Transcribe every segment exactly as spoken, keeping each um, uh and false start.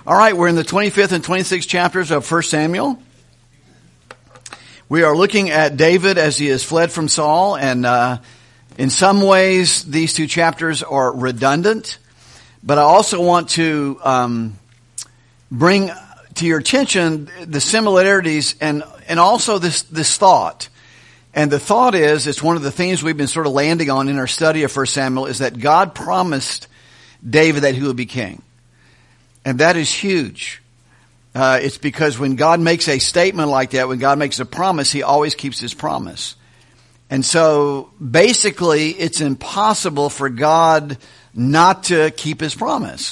All right, we're in the twenty-fifth and twenty-sixth chapters of First Samuel. We are looking at David as he has fled from Saul, and uh, in some ways these two chapters are redundant, but I also want to um, bring to your attention the similarities and, and also this, this thought. And the thought is, it's one of the themes we've been sort of landing on in our study of First Samuel, is that God promised David that he would be king. And that is huge. Uh, it's because when God makes a statement like that, when God makes a promise, he always keeps his promise. And so basically it's impossible for God not to keep his promise.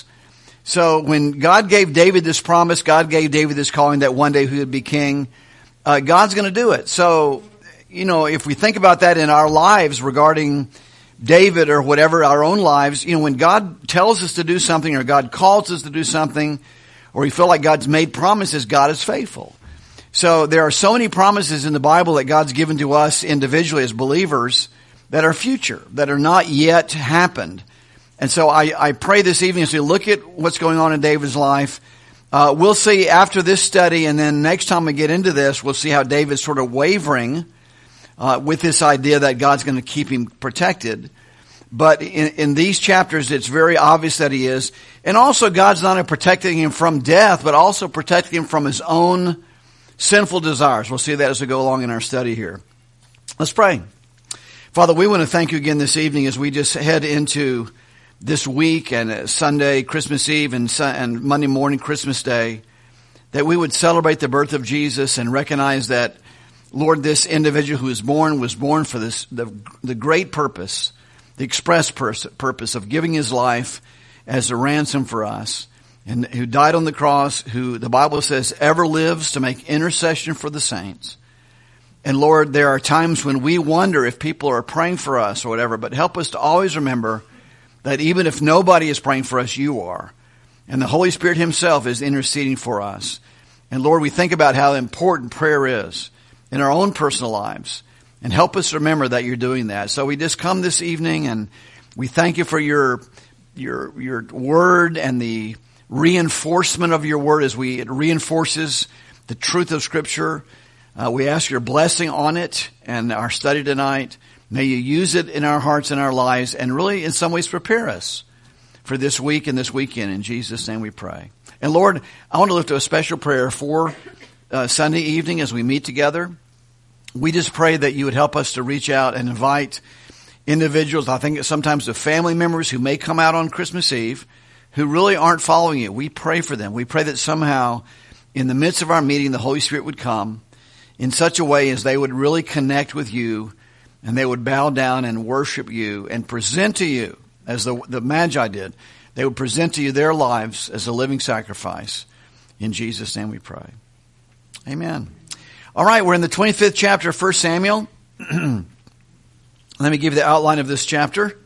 So when God gave David this promise, God gave David this calling that one day he would be king, uh, God's going to do it. So, you know, if we think about that in our lives regarding David or whatever, our own lives, you know, when God tells us to do something or God calls us to do something, or we feel like God's made promises, God is faithful. So there are so many promises in the Bible that God's given to us individually as believers that are future, that are not yet happened. And so I, I pray this evening as we look at what's going on in David's life, uh, we'll see after this study, and then next time we get into this, we'll see how David's sort of wavering Uh, with this idea that God's going to keep him protected. But in, in these chapters, it's very obvious that he is. And also, God's not only protecting him from death, but also protecting him from his own sinful desires. We'll see that as we go along in our study here. Let's pray. Father, we want to thank you again this evening as we just head into this week and Sunday, Christmas Eve, and, and Monday morning, Christmas Day, that we would celebrate the birth of Jesus and recognize that, Lord, this individual who was born was born for this, the, the great purpose, the express pers- purpose of giving his life as a ransom for us, and who died on the cross, who the Bible says ever lives to make intercession for the saints. And Lord, there are times when we wonder if people are praying for us or whatever, but help us to always remember that even if nobody is praying for us, you are. And the Holy Spirit himself is interceding for us. And Lord, we think about how important prayer is in our own personal lives, and help us remember that you're doing that. So we just come this evening, and we thank you for your your your word and the reinforcement of your word as we it reinforces the truth of Scripture. Uh, we ask your blessing on it and our study tonight. May you use it in our hearts and our lives, and really in some ways prepare us for this week and this weekend. In Jesus' name we pray. And Lord, I want to lift up a special prayer for uh, Sunday evening as we meet together. We just pray that you would help us to reach out and invite individuals, I think sometimes the family members who may come out on Christmas Eve, who really aren't following you. We pray for them. We pray that somehow in the midst of our meeting, the Holy Spirit would come in such a way as they would really connect with you, and they would bow down and worship you and present to you, as the, the Magi did, they would present to you their lives as a living sacrifice. In Jesus' name we pray. Amen. All right, we're in the twenty-fifth chapter of First Samuel. Let me give you the outline of this chapter.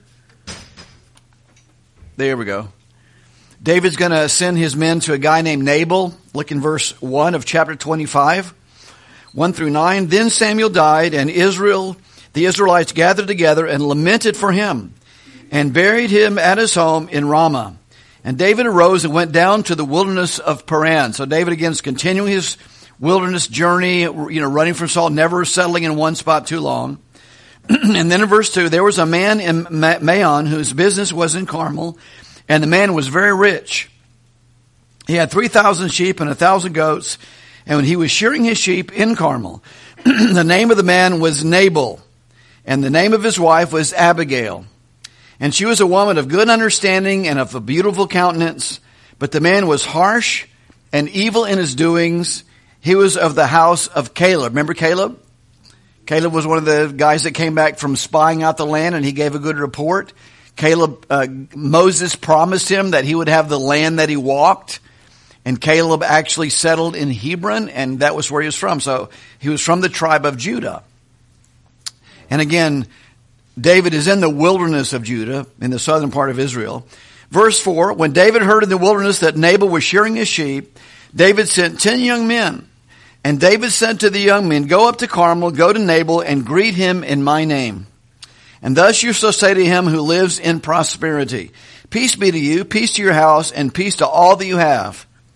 There we go. David's going to send his men to a guy named Nabal. Look in verse one of chapter twenty-five, one through nine. Then Samuel died, and Israel, the Israelites gathered together and lamented for him, and buried him at his home in Ramah. And David arose and went down to the wilderness of Paran. So David again is continuing his wilderness journey, you know, running from Saul, never settling in one spot too long. And then in verse two, there was a man in Maon whose business was in Carmel, and the man was very rich. He had three thousand sheep and a thousand goats, and when he was shearing his sheep in Carmel, the name of the man was Nabal, and the name of his wife was Abigail. And she was a woman of good understanding and of a beautiful countenance, but the man was harsh and evil in his doings. He was of the house of Caleb. Remember Caleb? Caleb was one of the guys that came back from spying out the land, and he gave a good report. Caleb, uh, Moses promised him that he would have the land that he walked, and Caleb actually settled in Hebron, and that was where he was from. So he was from the tribe of Judah. And again, David is in the wilderness of Judah, in the southern part of Israel. Verse four, when David heard in the wilderness that Nabal was shearing his sheep, David sent ten young men. And David said to the young men, go up to Carmel, go to Nabal, and greet him in my name. And thus you shall say to him who lives in prosperity, peace be to you, peace to your house, and peace to all that you have.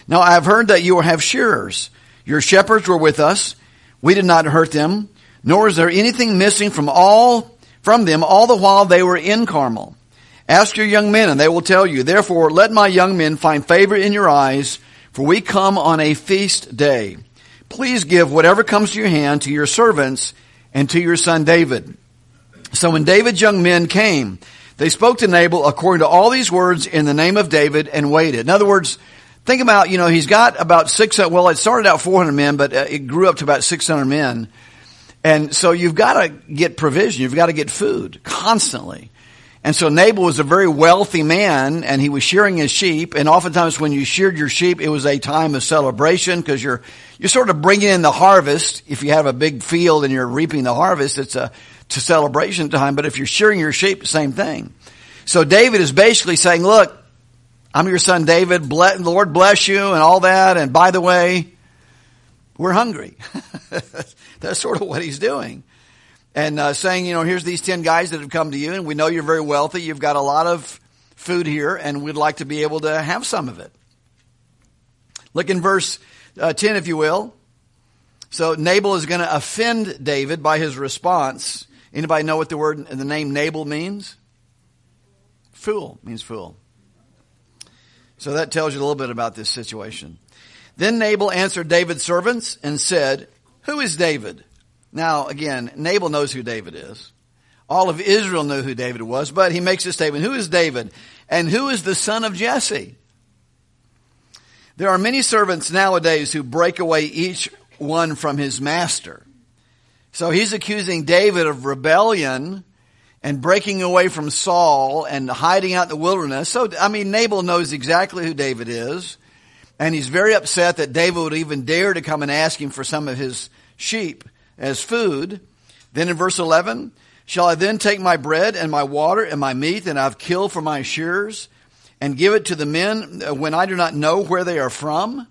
Now I have heard that you have shearers. Your shepherds were with us. We did not hurt them, nor is there anything missing from all from them all the while they were in Carmel. Ask your young men, and they will tell you. Therefore, let my young men find favor in your eyes, for we come on a feast day. Please give whatever comes to your hand to your servants and to your son David. So when David's young men came, they spoke to Nabal according to all these words in the name of David and waited. In other words, think about, you know, he's got about six, well, it started out four hundred men, but it grew up to about six hundred men. And so you've got to get provision. You've got to get food constantly. And so Nabal was a very wealthy man, and he was shearing his sheep. And oftentimes when you sheared your sheep, it was a time of celebration because you're, you're sort of bringing in the harvest. If you have a big field and you're reaping the harvest, it's a, to celebration time. But if you're shearing your sheep, same thing. So David is basically saying, look, I'm your son David, bless, Lord bless you and all that. And by the way, we're hungry. That's sort of what he's doing. And uh, saying, you know, here's these ten guys that have come to you, and we know you're very wealthy. You've got a lot of food here, and we'd like to be able to have some of it. Look in verse uh, ten, if you will. So Nabal is going to offend David by his response. Anybody know what the word, the name Nabal means? Fool means fool. So that tells you a little bit about this situation. Then Nabal answered David's servants and said, who is David? Now, again, Nabal knows who David is. All of Israel knew who David was, but he makes this statement, who is David? And who is the son of Jesse? There are many servants nowadays who break away each one from his master. So he's accusing David of rebellion and breaking away from Saul and hiding out in the wilderness. So, I mean, Nabal knows exactly who David is. And he's very upset that David would even dare to come and ask him for some of his sheep as food. Then in verse eleven, shall I then take my bread and my water and my meat that I've killed for my shearers and give it to the men when I do not know where they are from?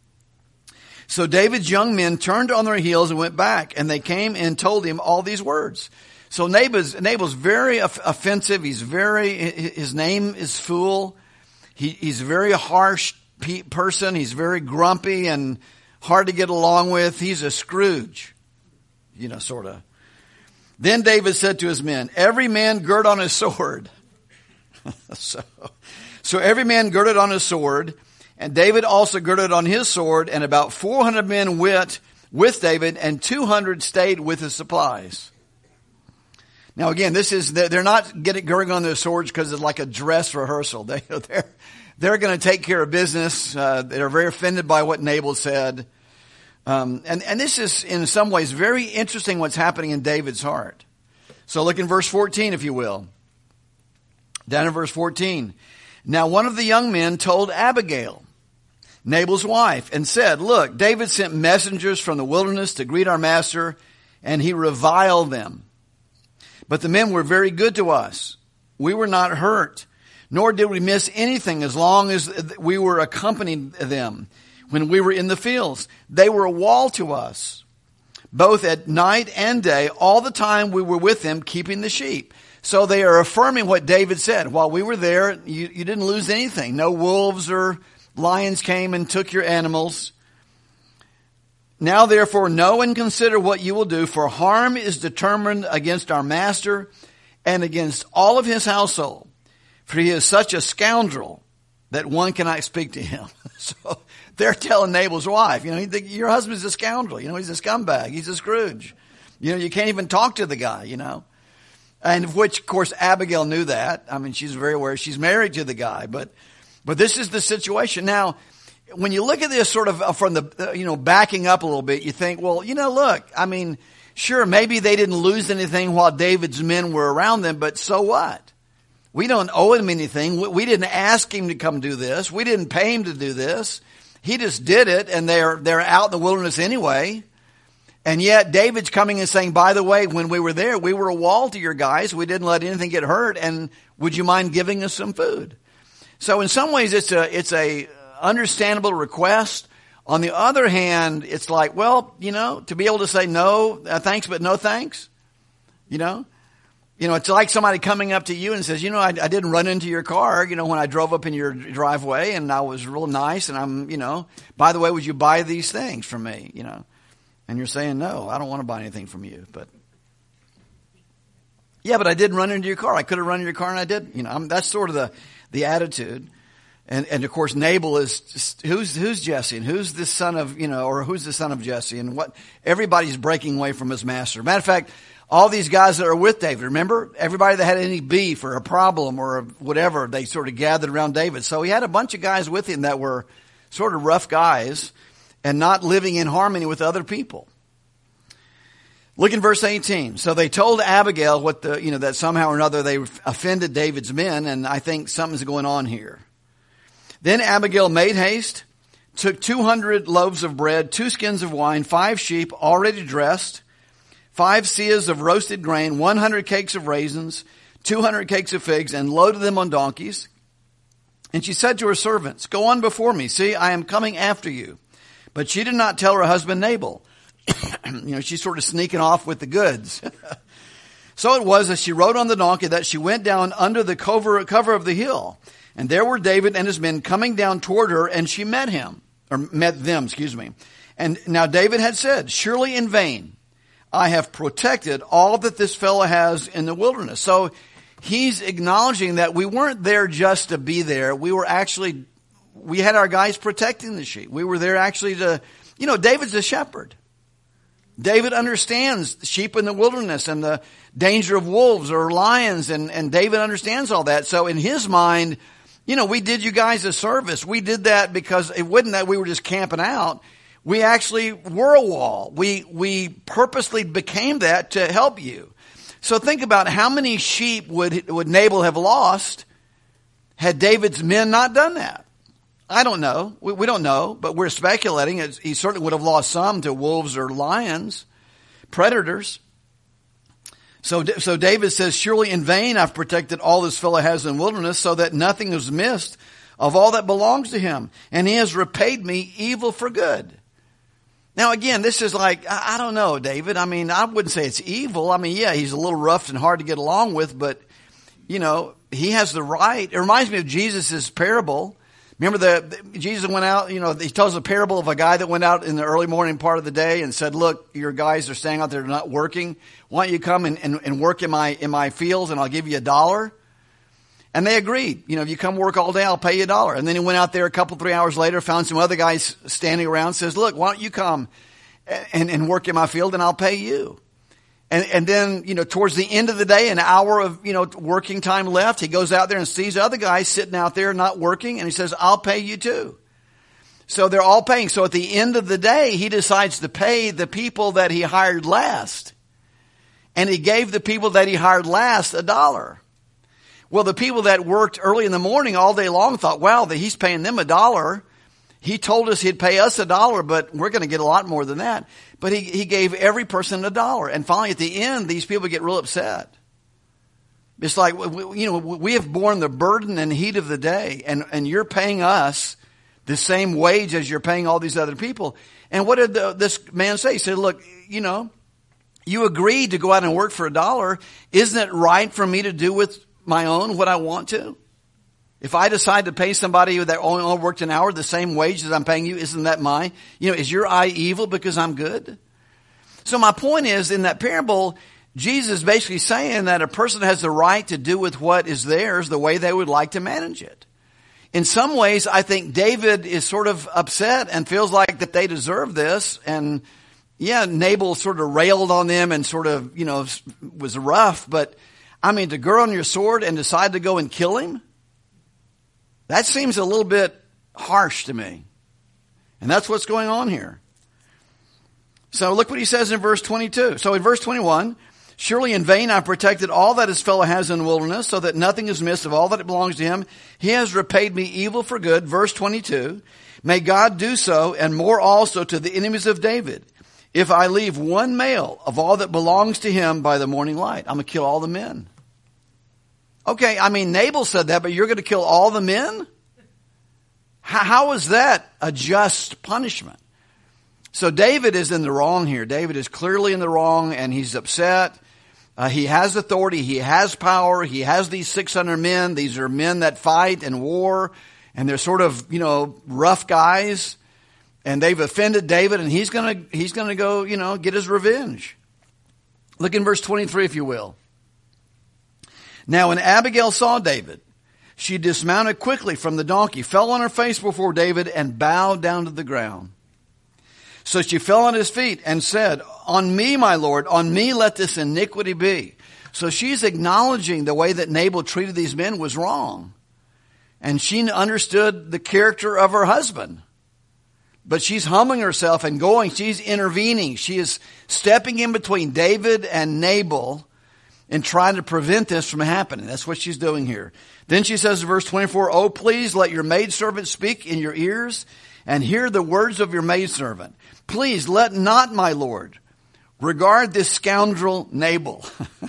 So David's young men turned on their heels and went back, and they came and told him all these words. So Nabal's, Nabal's very offensive. He's very, his name is Fool. He, he's a very harsh person. He's very grumpy and hard to get along with. He's a Scrooge. You know, sort of. Then David said to his men, every man gird on his sword. so, so every man girded on his sword, and David also girded on his sword, and about four hundred men went with David, and two hundred stayed with his supplies. Now again, this is, they're not getting girding on their swords because it's like a dress rehearsal. They, they're, they're going to take care of business. Uh, they're very offended by what Nabal said. Um, and, and this is in some ways very interesting what's happening in David's heart. So look in verse fourteen, if you will. Down in verse fourteen. Now one of the young men told Abigail, Nabal's wife, and said, look, David sent messengers from the wilderness to greet our master, and he reviled them. But the men were very good to us. We were not hurt, nor did we miss anything as long as we were accompanying them. When we were in the fields, they were a wall to us, both at night and day, all the time we were with them keeping the sheep. So they are affirming what David said. While we were there, you, you didn't lose anything. No wolves or lions came and took your animals. Now therefore know and consider what you will do, for harm is determined against our master and against all of his household. For he is such a scoundrel that one cannot speak to him. So they're telling Nabal's wife, you know, your husband's a scoundrel. You know, he's a scumbag. He's a Scrooge. You know, you can't even talk to the guy, you know. And of which, of course, Abigail knew that. I mean, she's very aware. She's married to the guy. But but this is the situation. Now, when you look at this sort of from the, you know, backing up a little bit, you think, well, you know, look, I mean, sure, maybe they didn't lose anything while David's men were around them, but so what? We don't owe him anything. We didn't ask him to come do this. We didn't pay him to do this. He just did it, and they're they're out in the wilderness anyway. And yet David's coming and saying, by the way, when we were there, we were a wall to your guys. We didn't let anything get hurt, and would you mind giving us some food? So in some ways, it's a it's a understandable request. On the other hand, it's like, well, you know, to be able to say no, uh, thanks, but no thanks, you know. You know, it's like somebody coming up to you and says, you know, I, I didn't run into your car, you know, when I drove up in your driveway, and I was real nice, and I'm, you know, by the way, would you buy these things from me, you know? And you're saying, no, I don't want to buy anything from you. But, yeah, but I didn't run into your car. I could have run into your car, and I did. You know, I'm, that's sort of the, the attitude. And, and of course, Nabal is, just, who's, who's Jesse, and who's the son of, you know, or who's the son of Jesse, and what, everybody's breaking away from his master. Matter of fact, all these guys that are with David, remember? Everybody that had any beef or a problem or whatever, they sort of gathered around David. So he had a bunch of guys with him that were sort of rough guys and not living in harmony with other people. Look in verse eighteen. So they told Abigail what the, you know, that somehow or another they offended David's men, and I think something's going on here. Then Abigail made haste, took two hundred loaves of bread, two skins of wine, five sheep already dressed, five seahs of roasted grain, one hundred cakes of raisins, two hundred cakes of figs, and loaded them on donkeys. And she said to her servants, go on before me. See, I am coming after you. But she did not tell her husband Nabal. You know, she's sort of sneaking off with the goods. So it was as she rode on the donkey that she went down under the cover, cover of the hill. And there were David and his men coming down toward her, and she met him, or met them, excuse me. And now David had said, surely in vain I have protected all that this fellow has in the wilderness. So he's acknowledging that we weren't there just to be there. We were actually, we had our guys protecting the sheep. We were there actually to, you know, David's a shepherd. David understands sheep in the wilderness and the danger of wolves or lions, and, and David understands all that. So in his mind, you know, we did you guys a service. We did that because it wasn't that we were just camping out. We actually were a wall. We, we purposely became that to help you. So think about how many sheep would, would Nabal have lost had David's men not done that? I don't know. We, we don't know, but we're speculating. It's, he certainly would have lost some to wolves or lions, predators. So, so David says, surely in vain I've protected all this fellow has in the wilderness, so that nothing is missed of all that belongs to him. And he has repaid me evil for good. Now again, this is like, I, I don't know, David. I mean, I wouldn't say it's evil. I mean, yeah, he's a little rough and hard to get along with, but, you know, he has the right. It reminds me of Jesus' parable. Remember the, the Jesus went out, you know, he tells a parable of a guy that went out in the early morning part of the day and said, look, your guys are staying out there not working. Why don't you come and, and, and work in my, in my fields, and I'll give you a dollar? And they agreed. You know, if you come work all day, I'll pay you a dollar. And then he went out there a couple, three hours later, found some other guys standing around, says, look, why don't you come and, and work in my field, and I'll pay you? And, and then, you know, towards the end of the day, an hour of, you know, working time left, he goes out there and sees other guys sitting out there not working, and he says, I'll pay you too. So they're all paying. So at the end of the day, he decides to pay the people that he hired last. And he gave the people that he hired last a dollar. Well, the people that worked early in the morning all day long thought, wow, that he's paying them a dollar. He told us he'd pay us a dollar, but we're going to get a lot more than that. But he, he gave every person a dollar. And finally, at the end, these people get real upset. It's like, you know, we have borne the burden and heat of the day, and, and you're paying us the same wage as you're paying all these other people. And what did the, this man say? He said, look, you know, you agreed to go out and work for a dollar. Isn't it right for me to do with my own what I want to? If I decide to pay somebody that only worked an hour the same wage as I'm paying you, isn't that my, you know, is your eye evil because I'm good? So my point is, in that parable, Jesus is basically saying that a person has the right to do with what is theirs the way they would like to manage it. In some ways, I think David is sort of upset and feels like that they deserve this. And yeah, Nabal sort of railed on them and sort of, you know, was rough. But I mean, to gird on your sword and decide to go and kill him, that seems a little bit harsh to me. And that's what's going on here. So look what he says in verse twenty-two. So in verse twenty-one, surely in vain I protected all that his fellow has in the wilderness, so that nothing is missed of all that belongs to him. He has repaid me evil for good. Verse twenty-two, may God do so and more also to the enemies of David, if I leave one male of all that belongs to him by the morning light. I'm going to kill all the men. Okay, I mean, Nabal said that, but you're going to kill all the men? How, how is that a just punishment? So David is in the wrong here. David is clearly in the wrong, and he's upset. Uh, he has authority. He has power. He has these six hundred men. These are men that fight and war, and they're sort of, you know, rough guys. And they've offended David, and he's gonna he's gonna go, you know, get his revenge. Look in verse twenty-three, if you will. Now, when Abigail saw David, she dismounted quickly from the donkey, fell on her face before David, and bowed down to the ground. So she fell on his feet and said, "On me, my lord, on me let this iniquity be." So she's acknowledging the way that Nabal treated these men was wrong. And she understood the character of her husband. But she's humbling herself and going. She's intervening. She is stepping in between David and Nabal and trying to prevent this from happening. That's what she's doing here. Then she says in verse twenty-four, "Oh, please let your maidservant speak in your ears and hear the words of your maidservant. Please let not my lord regard this scoundrel Nabal.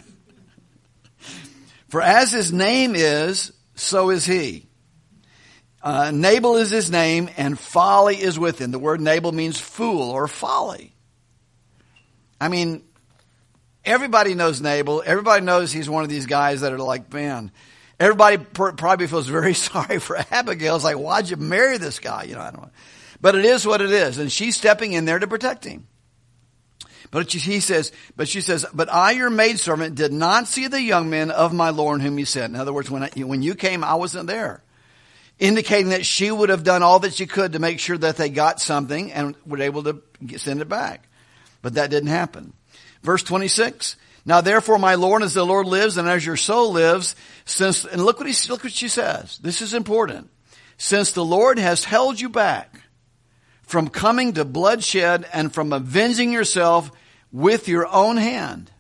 For as his name is, so is he. Uh, Nabal is his name, and folly is with him." The word Nabal means fool or folly. I mean, everybody knows Nabal. Everybody knows he's one of these guys that are like, man, everybody pr- probably feels very sorry for Abigail. It's like, why'd you marry this guy? You know, I don't know. But it is what it is, and she's stepping in there to protect him. But she, he says, but she says, "But I, your maidservant, did not see the young men of my Lord whom you sent." In other words, when I, when you came, I wasn't there. Indicating that she would have done all that she could to make sure that they got something and were able to send it back. But that didn't happen. Verse twenty-six. "Now therefore, my Lord, as the Lord lives and as your soul lives, since," and look what he, look what she says. This is important. "Since the Lord has held you back from coming to bloodshed and from avenging yourself with your own hand,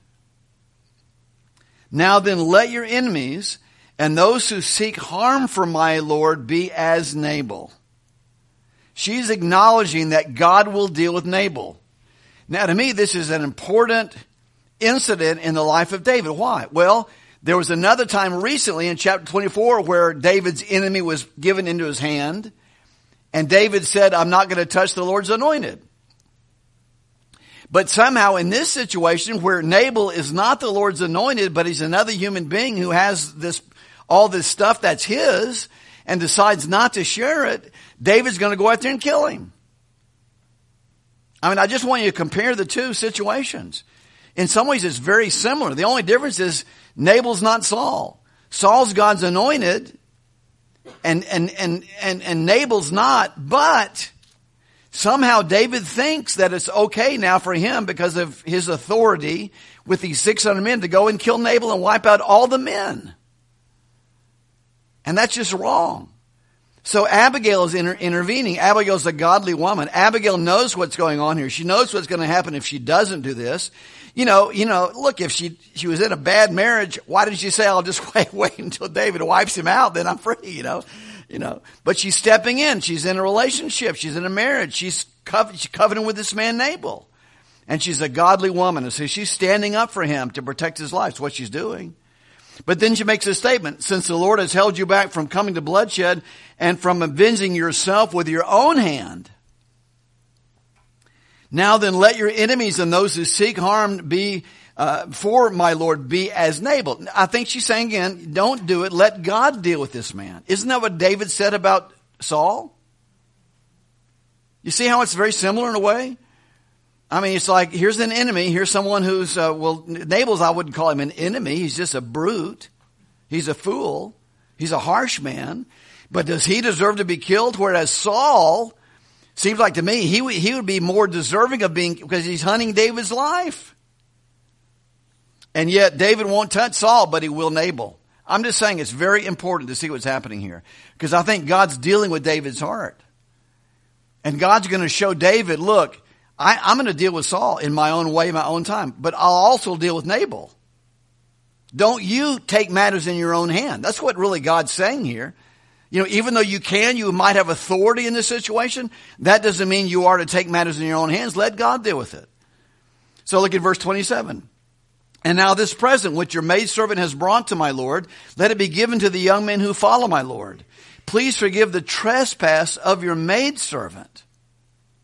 now then let your enemies and those who seek harm for my Lord be as Nabal." She's acknowledging that God will deal with Nabal. Now, to me, this is an important incident in the life of David. Why? Well, there was another time recently in chapter twenty-four where David's enemy was given into his hand, and David said, "I'm not going to touch the Lord's anointed." But somehow in this situation where Nabal is not the Lord's anointed, but he's another human being who has this all this stuff that's his and decides not to share it, David's going to go out there and kill him. I mean, I just want you to compare the two situations. In some ways, it's very similar. The only difference is Nabal's not Saul. Saul's God's anointed, and, and, and, and, and Nabal's not, but somehow David thinks that it's okay now for him because of his authority with these six hundred men to go and kill Nabal and wipe out all the men. And that's just wrong. So Abigail is inter- intervening. Abigail's a godly woman. Abigail knows what's going on here. She knows what's going to happen if she doesn't do this. You know, you know, look, if she, she was in a bad marriage, why didn't she say, "I'll just wait, wait until David wipes him out, then I'm free," you know? You know, but she's stepping in. She's in a relationship. She's in a marriage. She's, co- she's covenanting with this man Nabal. And she's a godly woman. And so she's standing up for him to protect his life. That's what she's doing. But then she makes a statement. "Since the Lord has held you back from coming to bloodshed and from avenging yourself with your own hand, now then let your enemies and those who seek harm be uh, for my Lord be as Nabal." I think she's saying again, don't do it. Let God deal with this man. Isn't that what David said about Saul? You see how it's very similar in a way? I mean, it's like, here's an enemy. Here's someone who's, uh, well, Nabal's, I wouldn't call him an enemy. He's just a brute. He's a fool. He's a harsh man. But does he deserve to be killed? Whereas Saul, seems like to me, he would, he would be more deserving of being, because he's hunting David's life. And yet David won't touch Saul, but he will Nabal. I'm just saying it's very important to see what's happening here. Because I think God's dealing with David's heart. And God's going to show David, look, I, I'm going to deal with Saul in my own way, my own time. But I'll also deal with Nabal. Don't you take matters in your own hand. That's what really God's saying here. You know, even though you can, you might have authority in this situation, that doesn't mean you are to take matters in your own hands. Let God deal with it. So look at verse twenty-seven. "And now this present which your maidservant has brought to my Lord, let it be given to the young men who follow my Lord. Please forgive the trespass of your maidservant."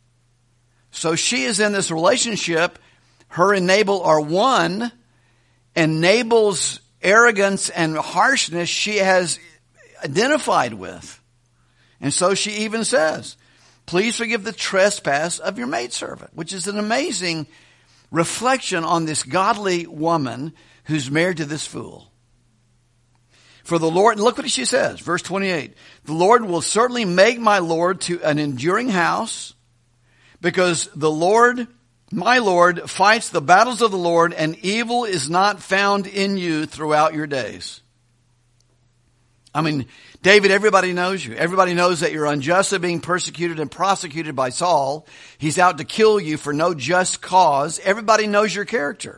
So she is in this relationship. Her and Nabal are one. And Nabal's arrogance and harshness she has identified with. And so she even says, please forgive the trespass of your maidservant, which is an amazing reflection on this godly woman who's married to this fool. For the Lord, look what she says, verse twenty-eight. The Lord will certainly make my Lord to an enduring house, because the Lord, my Lord, fights the battles of the Lord, and evil is not found in you throughout your days. I mean, David, everybody knows you. Everybody knows that you're unjustly being persecuted and prosecuted by Saul. He's out to kill you for no just cause. Everybody knows your character.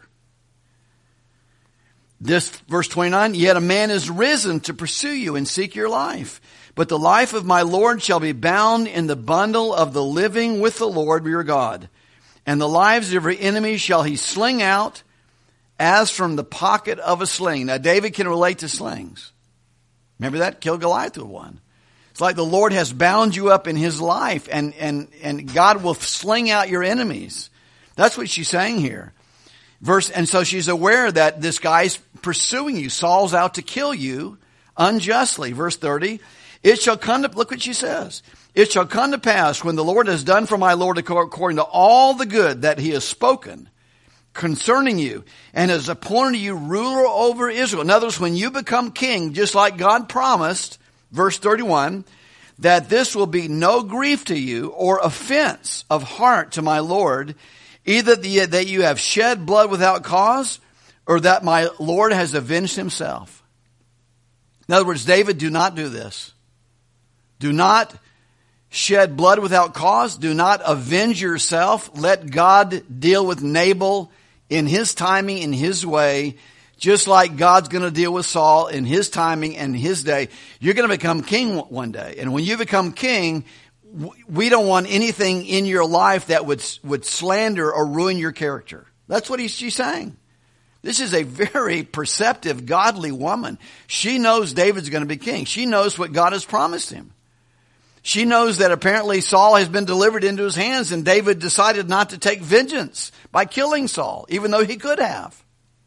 This, verse twenty-nine, yet a man is risen to pursue you and seek your life. But the life of my Lord shall be bound in the bundle of the living with the Lord your God. And the lives of your enemies shall he sling out as from the pocket of a sling. Now, David can relate to slings. Remember that? Kill Goliath with one. It's like the Lord has bound you up in his life, and, and, and God will sling out your enemies. That's what she's saying here. Verse, and so she's aware that this guy's pursuing you. Saul's out to kill you unjustly. Verse thirty, it shall come to, look what she says. It shall come to pass when the Lord has done for my Lord according to all the good that he has spoken concerning you, and has appointed you ruler over Israel. In other words, when you become king, just like God promised, verse thirty-one, that this will be no grief to you or offense of heart to my Lord, either the, that you have shed blood without cause, or that my Lord has avenged himself. In other words, David, do not do this. Do not shed blood without cause. Do not avenge yourself. Let God deal with Nabal in his timing, in his way, just like God's going to deal with Saul in his timing and his day. You're going to become king one day. And when you become king, we don't want anything in your life that would would slander or ruin your character. That's what he's, she's saying. This is a very perceptive, godly woman. She knows David's going to be king. She knows what God has promised him. She knows that apparently Saul has been delivered into his hands, and David decided not to take vengeance by killing Saul, even though he could have.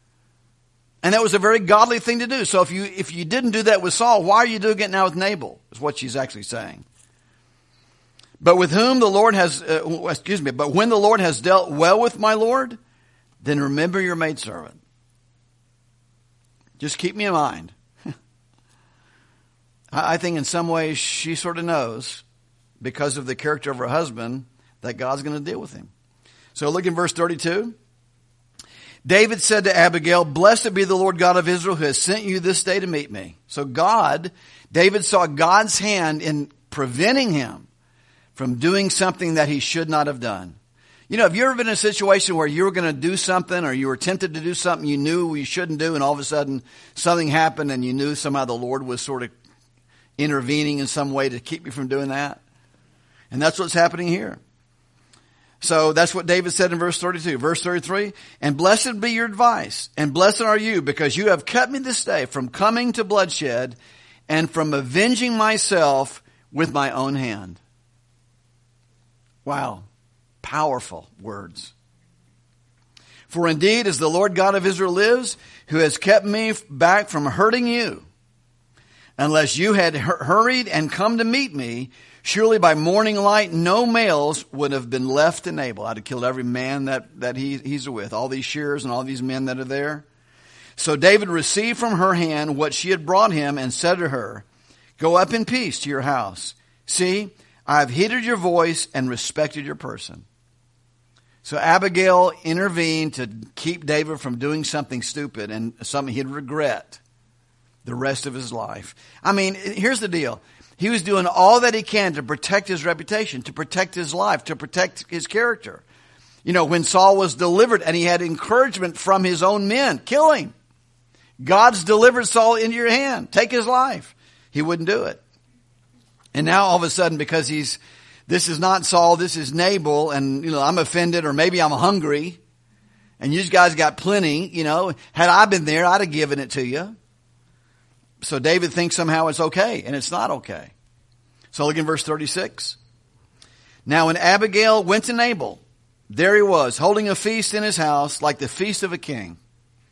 And that was a very godly thing to do. So if you if you didn't do that with Saul, why are you doing it now with Nabal? Is what she's actually saying. But with whom the Lord has, uh, excuse me, but when the Lord has dealt well with my Lord, then remember your maidservant. Just keep me in mind. I think in some ways she sort of knows, because of the character of her husband, that God's going to deal with him. So look in verse thirty-two. David said to Abigail, blessed be the Lord God of Israel who has sent you this day to meet me. So God, David saw God's hand in preventing him from doing something that he should not have done. You know, have you ever been in a situation where you were going to do something, or you were tempted to do something you knew you shouldn't do, and all of a sudden something happened and you knew somehow the Lord was sort of intervening in some way to keep you from doing that? And that's what's happening here. So that's what David said in verse thirty-two. Verse thirty-three, and blessed be your advice, and blessed are you, because you have kept me this day from coming to bloodshed and from avenging myself with my own hand. Wow. Powerful words. For indeed, as the Lord God of Israel lives, who has kept me back from hurting you, unless you had hurried and come to meet me, surely by morning light no males would have been left to Nabal. I'd have killed every man that, that he, he's with, all these shearers and all these men that are there. So David received from her hand what she had brought him, and said to her, go up in peace to your house. See, I have heeded your voice and respected your person. So Abigail intervened to keep David from doing something stupid and something he'd regret the rest of his life. I mean, here's the deal. He was doing all that he can to protect his reputation, to protect his life, to protect his character. You know, when Saul was delivered and he had encouragement from his own men, kill him. God's delivered Saul into your hand. Take his life. He wouldn't do it. And now all of a sudden, because he's, this is not Saul, this is Nabal, and, you know, I'm offended, or maybe I'm hungry, and you guys got plenty, you know, had I been there, I'd have given it to you. So David thinks somehow it's okay, and it's not okay. So look in verse thirty-six. Now when Abigail went to Nabal, there he was, holding a feast in his house like the feast of a king.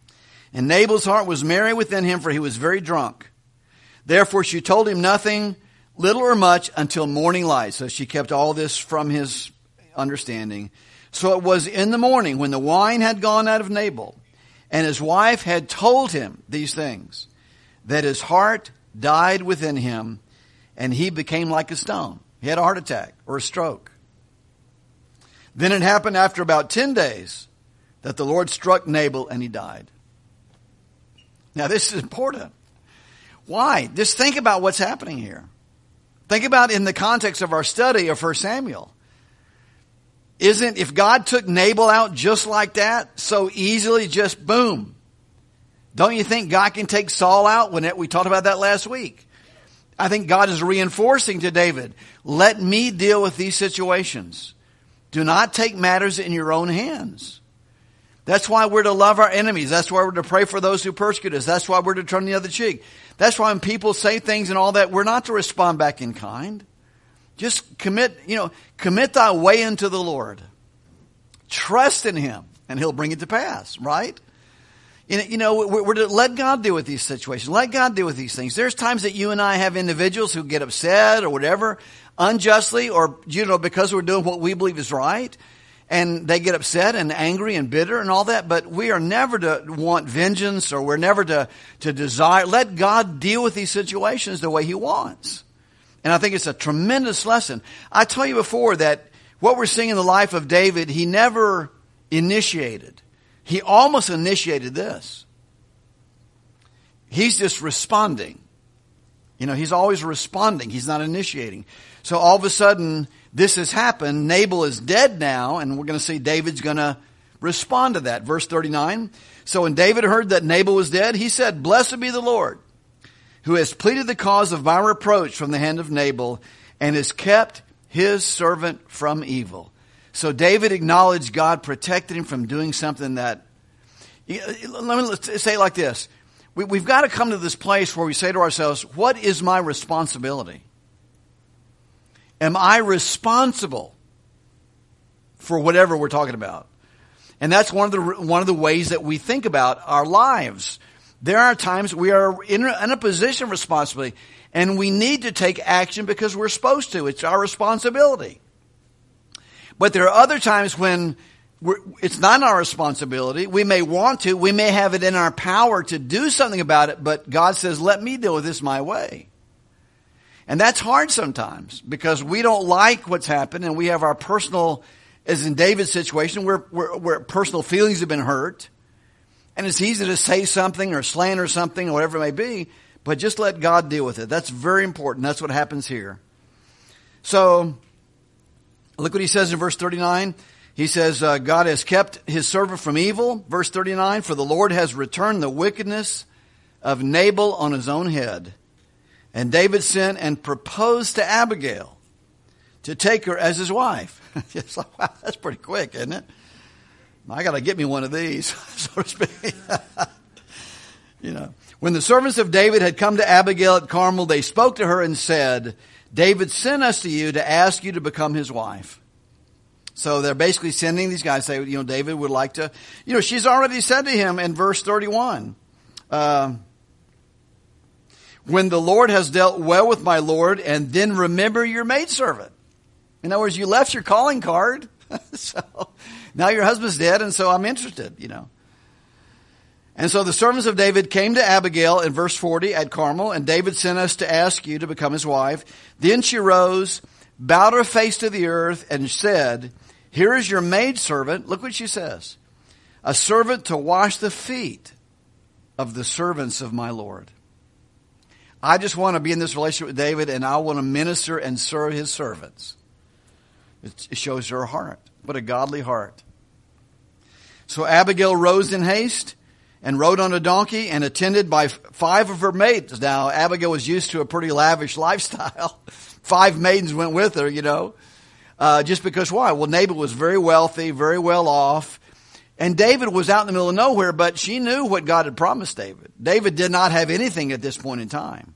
And Nabal's heart was merry within him, for he was very drunk. Therefore she told him nothing, little or much, until morning light. So she kept all this from his understanding. So it was in the morning, when the wine had gone out of Nabal, and his wife had told him these things, that his heart died within him, and he became like a stone. He had a heart attack or a stroke. Then it happened after about ten days that the Lord struck Nabal and he died. Now this is important. Why? Just think about what's happening here. Think about in the context of our study of First Samuel. Isn't, if God took Nabal out just like that, so easily, just boom. Don't you think God can take Saul out? When it, we talked about that last week. I think God is reinforcing to David, let me deal with these situations. Do not take matters in your own hands. That's why we're to love our enemies. That's why we're to pray for those who persecute us. That's why we're to turn the other cheek. That's why when people say things and all that, we're not to respond back in kind. Just commit, you know, commit thy way unto the Lord. Trust in him and he'll bring it to pass, right? You know, we're to let God deal with these situations. Let God deal with these things. There's times that you and I have individuals who get upset or whatever, unjustly, or, you know, because we're doing what we believe is right. And they get upset and angry and bitter and all that. But we are never to want vengeance, or we're never to, to desire. Let God deal with these situations the way he wants. And I think it's a tremendous lesson. I told you before that what we're seeing in the life of David, he never initiated. He almost initiated this. He's just responding. You know, he's always responding. He's not initiating. So all of a sudden, this has happened. Nabal is dead now, and we're going to see David's going to respond to that. Verse thirty-nine. So when David heard that Nabal was dead, he said, "Blessed be the Lord, who has pleaded the cause of my reproach from the hand of Nabal, and has kept his servant from evil." So David acknowledged God protected him from doing something that, let me say it like this. We, we've got to come to this place where we say to ourselves, what is my responsibility? Am I responsible for whatever we're talking about? And that's one of the, one of the ways that we think about our lives. There are times we are in a, in a position of responsibility, and we need to take action because we're supposed to. It's our responsibility. But there are other times when we're, it's not our responsibility. We may want to. We may have it in our power to do something about it, but God says, let me deal with this my way. And that's hard sometimes because we don't like what's happened, and we have our personal, as in David's situation, where, where, where personal feelings have been hurt. And it's easy to say something or slander something or whatever it may be, but just let God deal with it. That's very important. That's what happens here. So, look what he says in verse thirty-nine. He says, uh, God has kept his servant from evil. Verse thirty-nine, for the Lord has returned the wickedness of Nabal on his own head. And David sent and proposed to Abigail to take her as his wife. It's like, wow, that's pretty quick, isn't it? I got to get me one of these, so to speak. You know, when the servants of David had come to Abigail at Carmel, they spoke to her and said, David sent us to you to ask you to become his wife. So they're basically sending these guys, say, you know, David would like to, you know, she's already said to him in verse thirty-one, uh, when the Lord has dealt well with my Lord, and then remember your maidservant. In other words, you left your calling card. So now your husband's dead, and so I'm interested, you know. And so the servants of David came to Abigail in verse forty at Carmel, and David sent us to ask you to become his wife. Then she rose, bowed her face to the earth, and said, here is your maidservant. Look what she says. A servant to wash the feet of the servants of my Lord. I just want to be in this relationship with David, and I want to minister and serve his servants. It shows her heart. What a godly heart. So Abigail rose in haste and rode on a donkey and attended by five of her maids. Now, Abigail was used to a pretty lavish lifestyle. Five maidens went with her, you know. Uh, just because why? Well, Nabal was very wealthy, very well off. And David was out in the middle of nowhere, but she knew what God had promised David. David did not have anything at this point in time.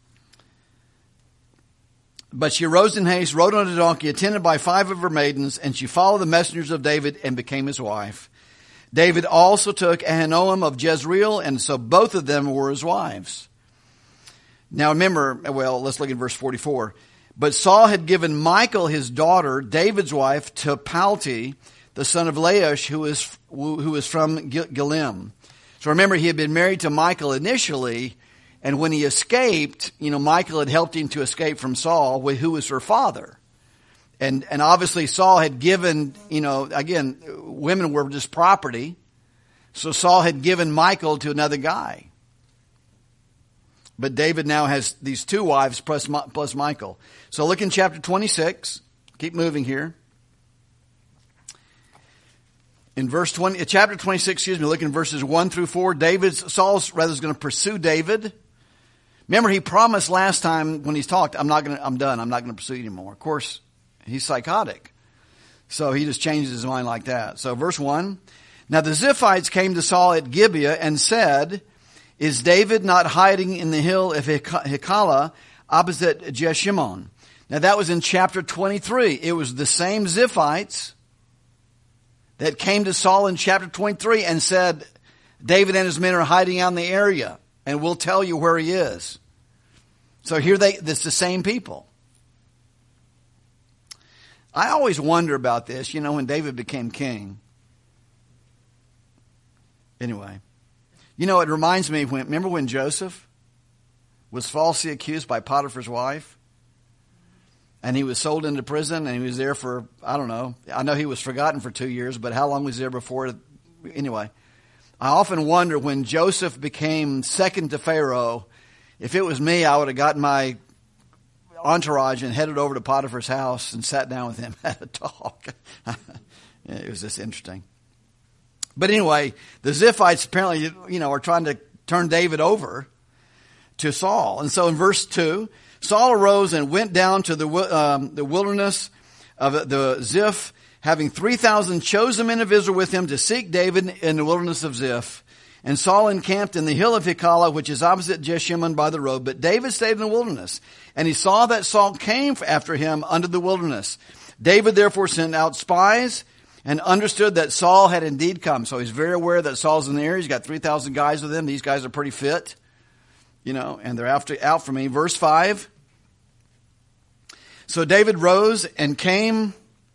But she rose in haste, rode on a donkey, attended by five of her maidens, and she followed the messengers of David and became his wife. David also took Ahinoam of Jezreel, and so both of them were his wives. Now remember, well, let's look at verse forty-four. But Saul had given Michal, his daughter, David's wife, to Palti, the son of Laish, who is who is from Gilim. So remember, he had been married to Michal initially, and when he escaped, you know, Michal had helped him to escape from Saul, who was her father. And and obviously Saul had given, you know, again, women were just property. So Saul had given Michal to another guy. But David now has these two wives plus, plus Michal. So look in chapter twenty-six. Keep moving here. In verse twenty, chapter twenty-six, excuse me, look in verses one through four. David's, Saul's rather is going to pursue David. Remember, he promised last time when he's talked, I'm not going to, I'm done. I'm not going to pursue you anymore. Of course, he's psychotic. So he just changes his mind like that. So verse one. Now the Ziphites came to Saul at Gibeah and said, is David not hiding in the hill of Hekala opposite Jeshimon? Now that was in chapter twenty-three. It was the same Ziphites that came to Saul in chapter twenty-three and said, David and his men are hiding out in the area, and we'll tell you where he is. So here they, it's the same people. I always wonder about this, you know, when David became king. Anyway, you know, it reminds me, when, remember when Joseph was falsely accused by Potiphar's wife? And he was sold into prison, and he was there for, I don't know, I know he was forgotten for two years, but how long was he there before? Anyway, I often wonder when Joseph became second to Pharaoh, if it was me, I would have gotten my entourage and headed over to Potiphar's house and sat down with him, had a talk. It was just interesting. But anyway, the Ziphites apparently, you know, are trying to turn David over to Saul. And so in verse two, Saul arose and went down to the um, the wilderness of the Ziph, having three thousand chosen men of Israel with him to seek David in the wilderness of Ziph. And Saul encamped in the hill of Hekala, which is opposite Jeshimon by the road. But David stayed in the wilderness. And he saw that Saul came after him unto the wilderness. David therefore sent out spies and understood that Saul had indeed come. So he's very aware that Saul's in the area. He's got three thousand guys with him. These guys are pretty fit, you know, and they're after, out for me. Verse five. So David rose and came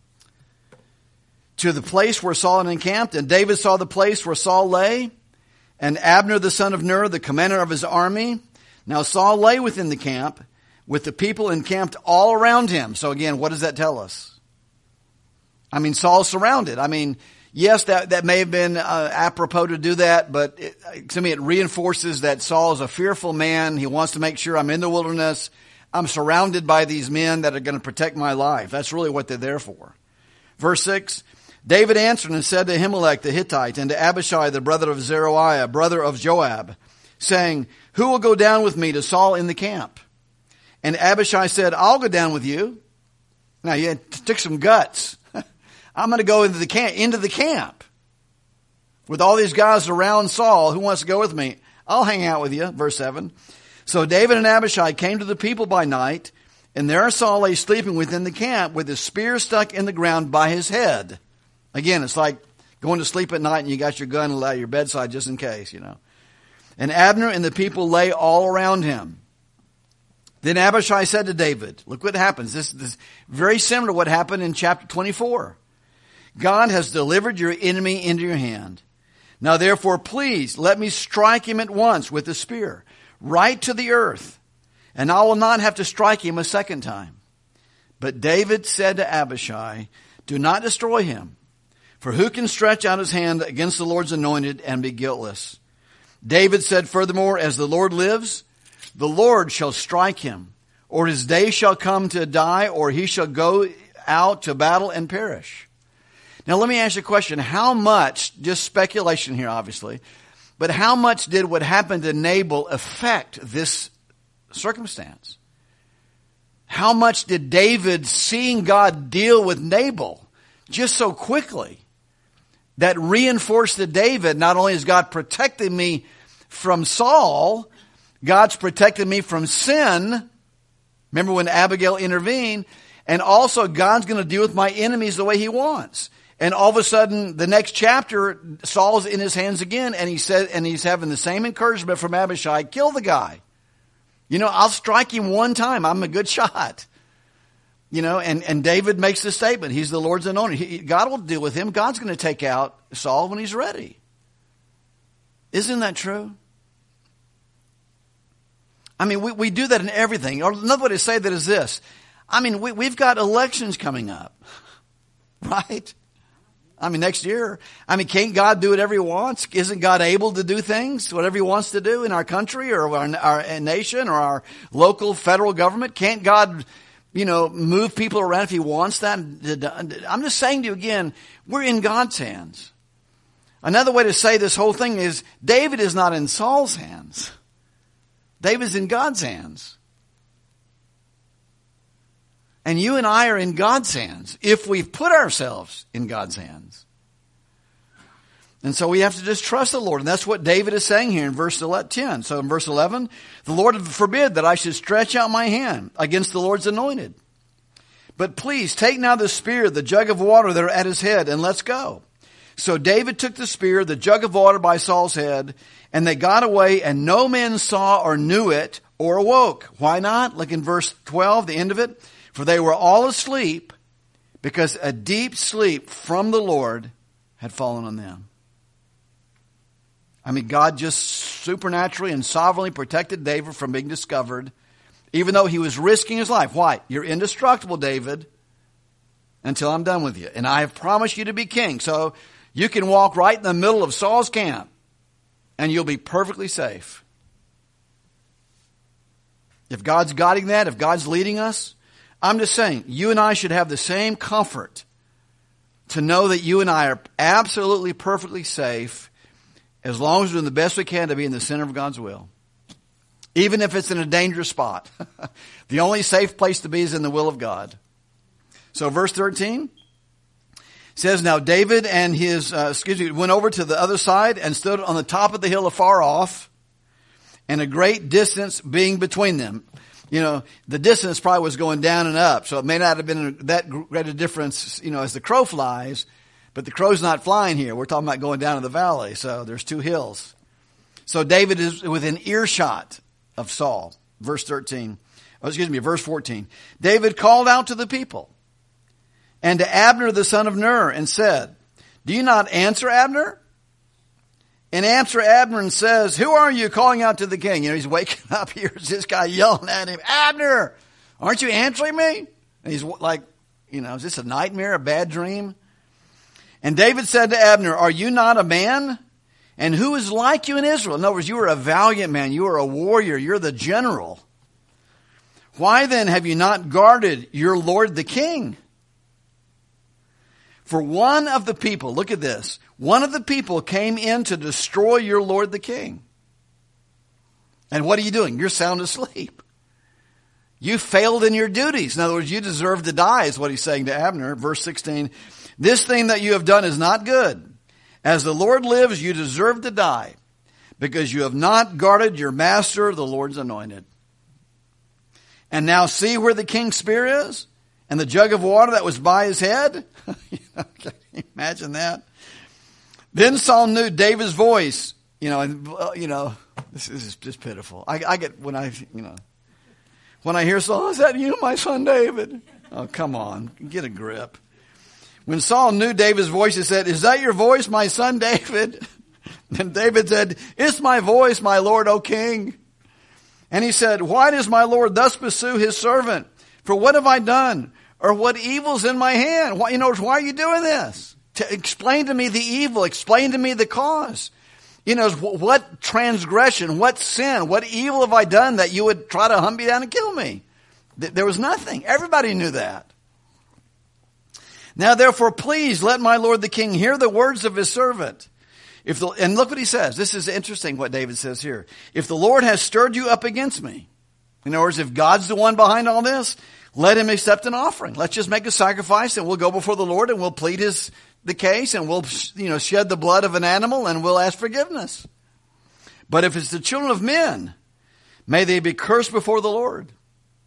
to the place where Saul had encamped. And David saw the place where Saul lay, and Abner the son of Ner, the commander of his army. Now Saul lay within the camp, with the people encamped all around him. So again, what does that tell us? I mean, Saul's surrounded. I mean, yes, that, that may have been uh, apropos to do that, but it, to me it reinforces that Saul is a fearful man. He wants to make sure I'm in the wilderness. I'm surrounded by these men that are going to protect my life. That's really what they're there for. Verse six, David answered and said to Ahimelech the Hittite and to Abishai the brother of Zeruiah, brother of Joab, saying, who will go down with me to Saul in the camp? And Abishai said, I'll go down with you. Now, he took some guts. I'm going to go into the camp, into the camp with all these guys around Saul. Who wants to go with me? I'll hang out with you. Verse seven. So David and Abishai came to the people by night, and there Saul lay sleeping within the camp with his spear stuck in the ground by his head. Again, it's like going to sleep at night and you got your gun at your bedside just in case, you know. And Abner and the people lay all around him. Then Abishai said to David, look what happens. This, this is very similar to what happened in chapter twenty-four. God has delivered your enemy into your hand. Now therefore, please let me strike him at once with the spear, right to the earth, and I will not have to strike him a second time. But David said to Abishai, do not destroy him, for who can stretch out his hand against the Lord's anointed and be guiltless? David said furthermore, as the Lord lives, the Lord shall strike him, or his day shall come to die, or he shall go out to battle and perish. Now let me ask you a question. How much, just speculation here obviously, but how much did what happened to Nabal affect this circumstance? How much did David, seeing God deal with Nabal just so quickly, that reinforced to David, not only is God protecting me from Saul, God's protecting me from sin. Remember when Abigail intervened? And also God's going to deal with my enemies the way he wants. And all of a sudden, the next chapter, Saul's in his hands again, and he said, and he's having the same encouragement from Abishai, kill the guy. You know, I'll strike him one time. I'm a good shot. You know, and, and David makes the statement. He's the Lord's anointed. He, God will deal with him. God's going to take out Saul when he's ready. Isn't that true? I mean, we, we do that in everything. Or another way to say that is this. I mean, we, we've got elections coming up. Right? I mean, next year. I mean, can't God do whatever he wants? Isn't God able to do things, whatever he wants to do in our country or our, our nation or our local federal government? Can't God, you know, move people around if he wants that? I'm just saying to you again, we're in God's hands. Another way to say this whole thing is David is not in Saul's hands. David's in God's hands. And you and I are in God's hands if we've put ourselves in God's hands. And so we have to just trust the Lord. And that's what David is saying here in verse ten. So in verse eleven, the Lord forbid that I should stretch out my hand against the Lord's anointed. But please take now the spear, the jug of water that are at his head, and let's go. So David took the spear, the jug of water by Saul's head, and they got away, and no man saw or knew it or awoke. Why not? Look in verse twelve, the end of it. For they were all asleep, because a deep sleep from the Lord had fallen on them. I mean, God just supernaturally and sovereignly protected David from being discovered, even though he was risking his life. Why? You're indestructible, David, until I'm done with you. And I have promised you to be king. So you can walk right in the middle of Saul's camp, and you'll be perfectly safe. If God's guiding that, if God's leading us, I'm just saying, you and I should have the same comfort to know that you and I are absolutely perfectly safe as long as we're doing the best we can to be in the center of God's will. Even if it's in a dangerous spot. The only safe place to be is in the will of God. So verse thirteen says, now David and his, uh, excuse me, went over to the other side and stood on the top of the hill afar off, and a great distance being between them. You know, the distance probably was going down and up, so it may not have been that great a difference, you know, as the crow flies, but the crow's not flying here. We're talking about going down to the valley, so there's two hills. So David is within earshot of Saul. Verse thirteen, oh, excuse me, verse fourteen. David called out to the people and to Abner the son of Ner and said, do you not answer, Abner? And answer Abner and says, who are you calling out to the king? You know, he's waking up here. It's this guy yelling at him, Abner, aren't you answering me? And he's like, you know, is this a nightmare, a bad dream? And David said to Abner, are you not a man? And who is like you in Israel? In other words, you are a valiant man. You are a warrior. You're the general. Why then have you not guarded your Lord the king? For one of the people, look at this, one of the people came in to destroy your Lord the king. And what are you doing? You're sound asleep. You failed in your duties. In other words, you deserve to die, is what he's saying to Abner. Verse sixteen, this thing that you have done is not good. As the Lord lives, you deserve to die, because you have not guarded your master, the Lord's anointed. And now see where the king's spear is? And the jug of water that was by his head? Can you imagine that? Then Saul knew David's voice. You know, and, uh, you know, this is just pitiful. I, I get, when I, you know, when I hear Saul, is that you, my son David? Oh, come on, get a grip. When Saul knew David's voice, he said, is that your voice, my son David? And David said, it's my voice, my Lord, O king. And he said, why does my Lord thus pursue his servant? For what have I done? Or what evil's in my hand? Why, you know, why are you doing this? To explain to me the evil. Explain to me the cause. You know, what transgression, what sin, what evil have I done that you would try to hunt me down and kill me? There was nothing. Everybody knew that. Now, therefore, please let my Lord the king hear the words of his servant. If the, and look what he says. This is interesting what David says here. If the Lord has stirred you up against me, in other words, if God's the one behind all this, let him accept an offering. Let's just make a sacrifice and we'll go before the Lord and we'll plead his, the case and we'll, you know, shed the blood of an animal and we'll ask forgiveness. But if it's the children of men, may they be cursed before the Lord.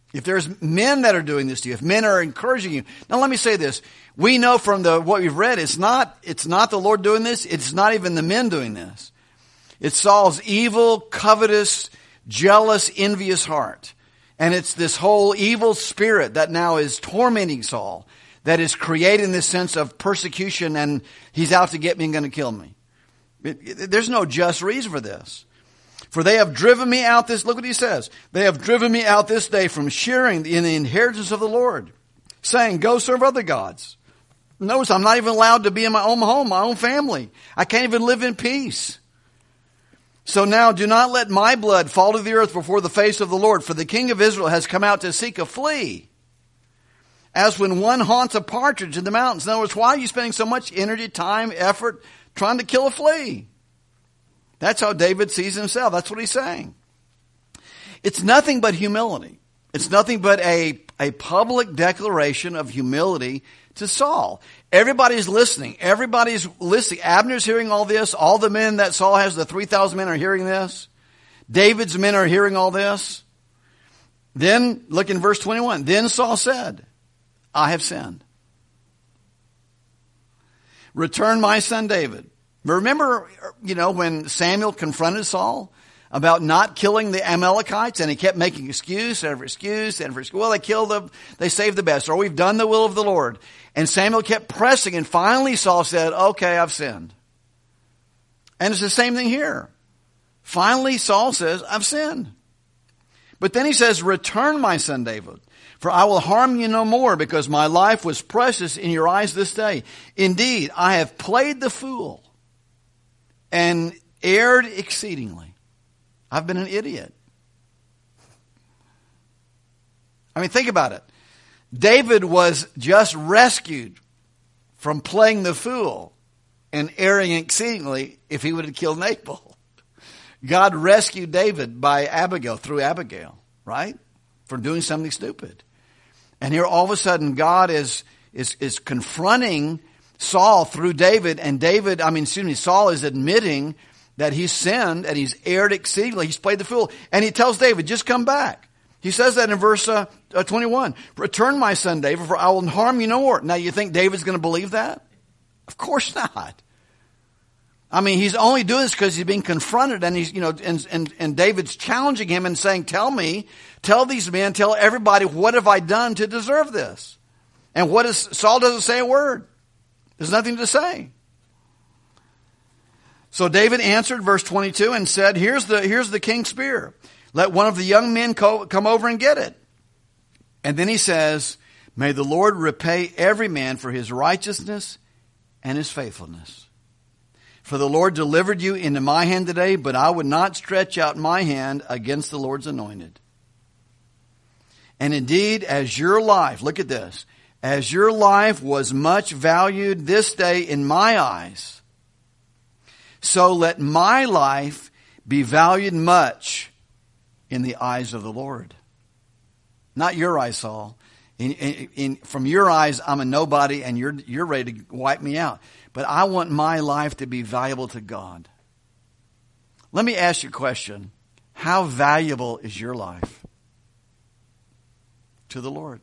if there's men that are doing this to you, if men are encouraging you. Now let me say this. We know from the what we've read, it's not, it's not the Lord doing this. It's not even the men doing this. It's Saul's evil, covetous, jealous, envious heart. And it's this whole evil spirit that now is tormenting Saul, that is creating this sense of persecution, and he's out to get me and going to kill me. It, it, there's no just reason for this. For they have driven me out this, look what he says. They have driven me out this day from sharing in the inheritance of the Lord, saying, go serve other gods. Notice I'm not even allowed to be in my own home, my own family. I can't even live in peace. So now do not let my blood fall to the earth before the face of the Lord, for the king of Israel has come out to seek a flea, as when one haunts a partridge in the mountains. In other words, why are you spending so much energy, time, effort trying to kill a flea? That's how David sees himself. That's what he's saying. It's nothing but humility. It's nothing but a, a public declaration of humility to Saul. Everybody's listening. Everybody's listening. Abner's hearing all this. All the men that Saul has, the three thousand men, are hearing this. David's men are hearing all this. Then, look in verse twenty-one. Then Saul said, I have sinned. Return my son David. Remember, you know, when Samuel confronted Saul about not killing the Amalekites, and he kept making excuse after excuse after excuse. Well, they killed them, they saved the best, or we've done the will of the Lord. And Samuel kept pressing, and finally Saul said, okay, I've sinned. And it's the same thing here. Finally Saul says, I've sinned. But then he says, return my son David, for I will harm you no more, because my life was precious in your eyes this day. Indeed, I have played the fool and erred exceedingly. I've been an idiot. I mean, think about it. David was just rescued from playing the fool and erring exceedingly if he would have killed Nabal. God rescued David by Abigail, through Abigail, right? For doing something stupid. And here all of a sudden God is, is, is confronting Saul through David, and David, I mean, excuse me, Saul is admitting that he's sinned and he's erred exceedingly. He's played the fool. And he tells David, just come back. He says that in verse uh, uh, twenty-one. Return my son David, for I will harm you no more. Now you think David's going to believe that? Of course not. I mean, he's only doing this because he's being confronted, and he's, you know, and, and, and David's challenging him and saying, tell me, tell these men, tell everybody, what have I done to deserve this? And what is, Saul doesn't say a word. There's nothing to say. So David answered, verse twenty-two, and said, here's the, here's the king's spear. Let one of the young men co- come over and get it. And then he says, may the Lord repay every man for his righteousness and his faithfulness. For the Lord delivered you into my hand today, but I would not stretch out my hand against the Lord's anointed. And indeed, as your life, look at this, as your life was much valued this day in my eyes, so let my life be valued much in the eyes of the Lord. Not your eyes, Saul. In, in, in, from your eyes, I'm a nobody, and you're, you're ready to wipe me out. But I want my life to be valuable to God. Let me ask you a question. How valuable is your life to the Lord?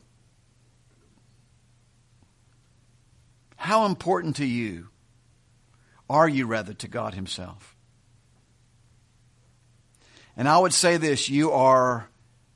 How important to you are you, rather, to God himself? And I would say this, you are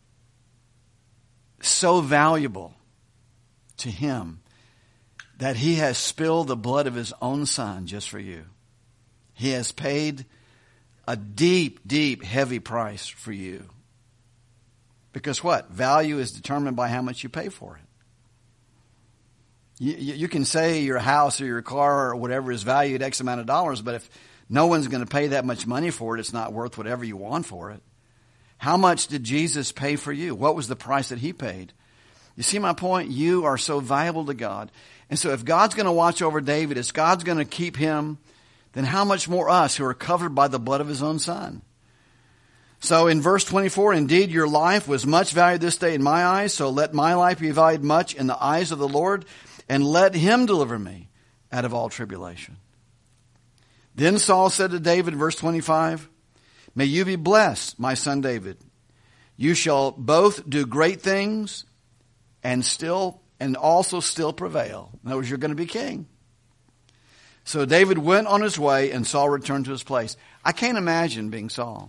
so valuable to him that he has spilled the blood of his own son just for you. He has paid a deep, deep, heavy price for you. Because what? Value is determined by how much you pay for it. You, you can say your house or your car or whatever is valued X amount of dollars, but if no one's going to pay that much money for it, it's not worth whatever you want for it. How much did Jesus pay for you? What was the price that he paid? You see my point? You are so valuable to God. And so if God's going to watch over David, if God's going to keep him, then how much more us who are covered by the blood of his own son? So in verse twenty-four, indeed your life was much valued this day in my eyes, so let my life be valued much in the eyes of the Lord, and let him deliver me out of all tribulation. Then Saul said to David, verse twenty-five, may you be blessed, my son David. You shall both do great things and still and also still prevail. In other words, you're going to be king. So David went on his way, and Saul returned to his place. I can't imagine being Saul.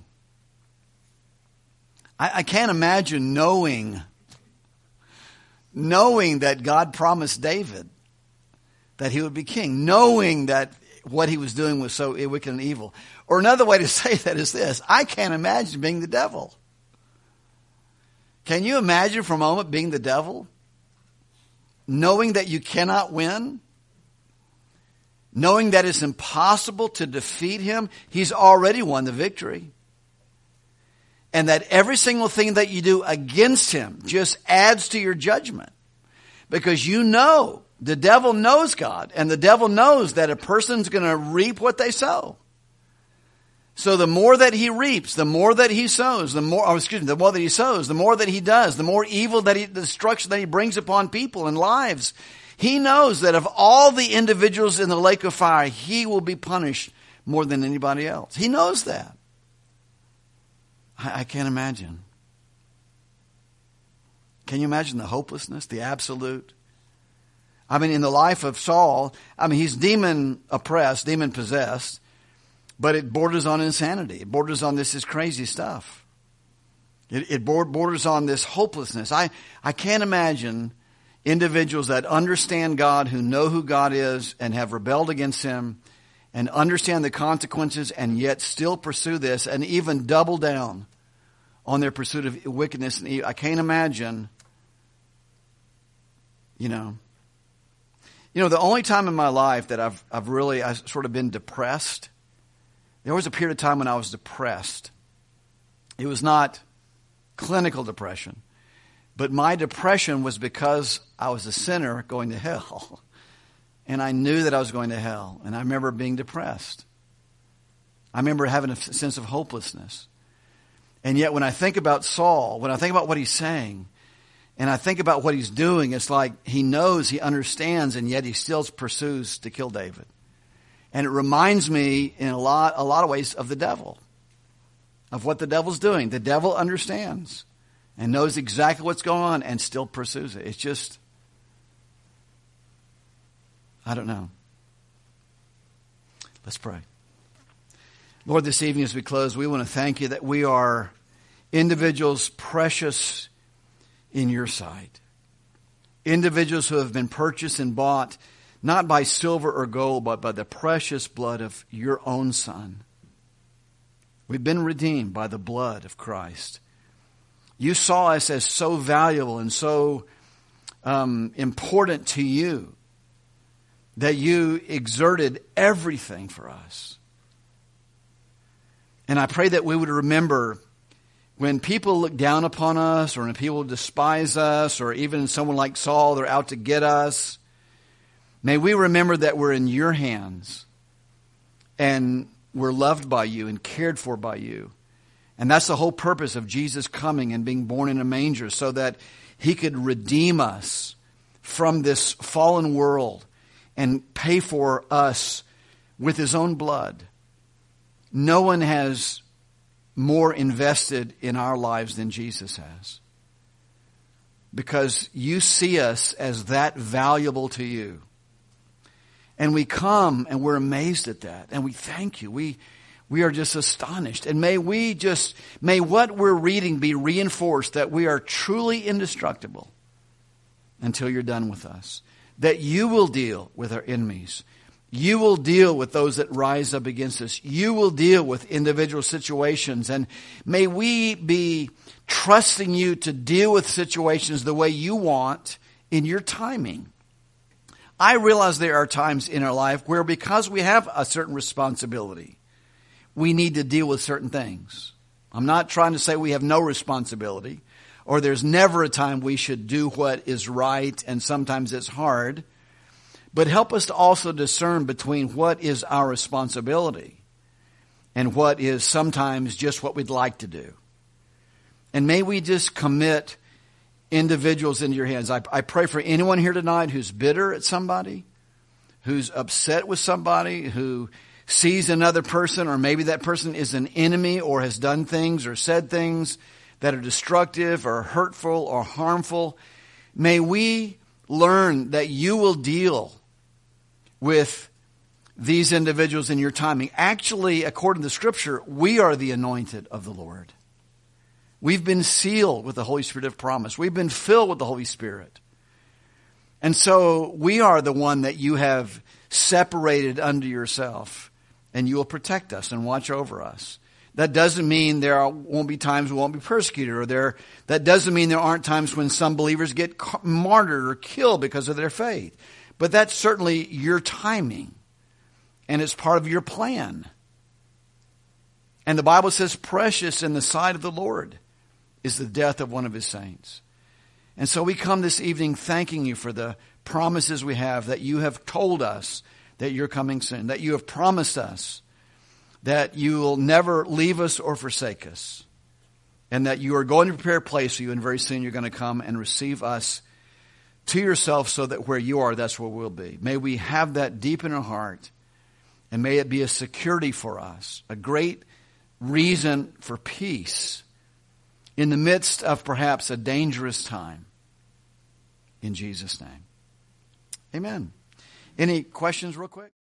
I, I can't imagine knowing, knowing that God promised David that he would be king, knowing that what he was doing was so wicked and evil. Or another way to say that is this: I can't imagine being the devil. Can you imagine for a moment being the devil? Knowing that you cannot win? Knowing that it's impossible to defeat him? He's already won the victory. And that every single thing that you do against him just adds to your judgment. Because you know, the devil knows God, and the devil knows that a person's going to reap what they sow. So the more that he reaps, the more that he sows, the more, oh, excuse me, the more that he sows, the more that he does, the more evil that he, the destruction that he brings upon people and lives. He knows that of all the individuals in the lake of fire, he will be punished more than anybody else. He knows that. I, I can't imagine. Can you imagine the hopelessness, the absolute? I mean, in the life of Saul, I mean, he's demon oppressed, demon possessed. But it borders on insanity. It borders on this is crazy stuff. It, it borders on this hopelessness. I, I can't imagine individuals that understand God, who know who God is and have rebelled against him and understand the consequences and yet still pursue this and even double down on their pursuit of wickedness and evil. I can't imagine, you know. You know, the only time in my life that I've, I've really, I've sort of been depressed. There was a period of time when I was depressed. It was not clinical depression, but my depression was because I was a sinner going to hell. And I knew that I was going to hell. And I remember being depressed. I remember having a sense of hopelessness. And yet when I think about Saul, when I think about what he's saying, and I think about what he's doing, it's like he knows, he understands, and yet he still pursues to kill David. And it reminds me in a lot, a lot of ways of the devil, of what the devil's doing. The devil understands and knows exactly what's going on and still pursues it. It's just, I don't know. Let's pray. Lord, this evening as we close, we want to thank you that we are individuals precious in your sight. Individuals who have been purchased and bought not by silver or gold, but by the precious blood of your own Son. We've been redeemed by the blood of Christ. You saw us as so valuable and so um, important to you that you exerted everything for us. And I pray that we would remember when people look down upon us, or when people despise us, or even someone like Saul, they're out to get us. May we remember that we're in your hands and we're loved by you and cared for by you. And that's the whole purpose of Jesus coming and being born in a manger, so that he could redeem us from this fallen world and pay for us with his own blood. No one has more invested in our lives than Jesus has, because you see us as that valuable to you. And we come and we're amazed at that. And we thank you. We, we are just astonished. And may we just, may what we're reading be reinforced that we are truly indestructible until you're done with us. That you will deal with our enemies. You will deal with those that rise up against us. You will deal with individual situations. And may we be trusting you to deal with situations the way you want in your timing. I realize there are times in our life where, because we have a certain responsibility, we need to deal with certain things. I'm not trying to say we have no responsibility, or there's never a time we should do what is right, and sometimes it's hard. But help us to also discern between what is our responsibility and what is sometimes just what we'd like to do. And may we just commit individuals into your hands. I, I pray for anyone here tonight who's bitter at somebody, who's upset with somebody, who sees another person, or maybe that person is an enemy or has done things or said things that are destructive or hurtful or harmful. May we learn that you will deal with these individuals in your timing. Actually, according to Scripture, we are the anointed of the Lord. We've been sealed with the Holy Spirit of promise. We've been filled with the Holy Spirit. And so we are the one that you have separated unto yourself, and you will protect us and watch over us. That doesn't mean there won't be times we won't be persecuted, or there. That doesn't mean there aren't times when some believers get martyred or killed because of their faith. But that's certainly your timing, and it's part of your plan. And the Bible says, precious in the sight of the Lord is the death of one of his saints. And so we come this evening thanking you for the promises we have, that you have told us that you're coming soon, that you have promised us that you will never leave us or forsake us, and that you are going to prepare a place for you, and very soon you're going to come and receive us to yourself, so that where you are, that's where we'll be. May we have that deep in our heart, and may it be a security for us, a great reason for peace in the midst of perhaps a dangerous time. In Jesus' name. Amen. Any questions real quick?